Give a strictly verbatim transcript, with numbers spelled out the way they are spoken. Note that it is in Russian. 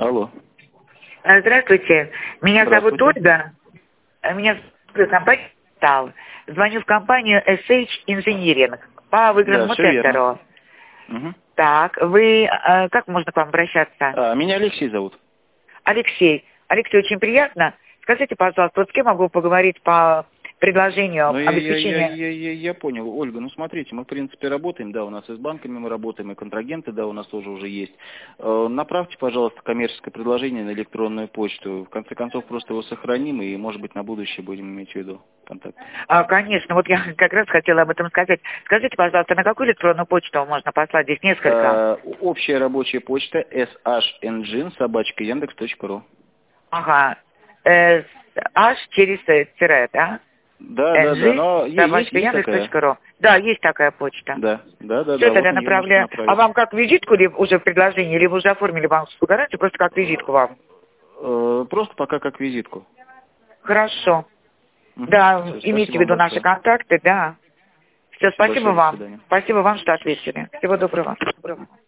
Алло. Здравствуйте. Меня зовут Здравствуйте. Ольга. Меня зовут компания «Тал». Звоню в компанию эс эйч Engineering по выигранному Да, все верно. тендеру. Угу. Так, вы... э, Как можно к вам обращаться? А, меня Алексей зовут. Алексей. Алексей, очень приятно. Скажите, пожалуйста, вот с кем могу поговорить по предложению Ну, я, я, я, обеспечения... я, я, я понял, Ольга, ну смотрите, мы в принципе работаем, да, у нас и с банками мы работаем, и контрагенты, да, у нас тоже уже есть. Э, направьте, пожалуйста, коммерческое предложение на электронную почту. В конце концов, просто его сохраним и, может быть, на будущее будем иметь в виду контакт. А, конечно, вот я как раз хотела об этом сказать. Скажите, пожалуйста, на какую электронную почту можно послать? Здесь несколько. Э, общая рабочая почта эс эйч engine собачка яндекс точка ру. Ага. Э, Аж через э, тире, да? Да, да, да, Энжи, но е- есть, собачка есть яндекс такая. точка ру. Да, есть такая почта. Да, да, да, Все, да, вот тогда на нее можете направляю. А направить. вам как визитку или уже в предложении, или вы уже оформили банковскую гарантию, просто как визитку вам? Э, Просто пока как визитку. Хорошо. Мгм. Да, Всё, имейте спасибо в вам виду наши большое. контакты, да. Все, Спасибо спасибо большое, до вам. свидания. Спасибо вам, что ответили. Всего доброго. Доброго.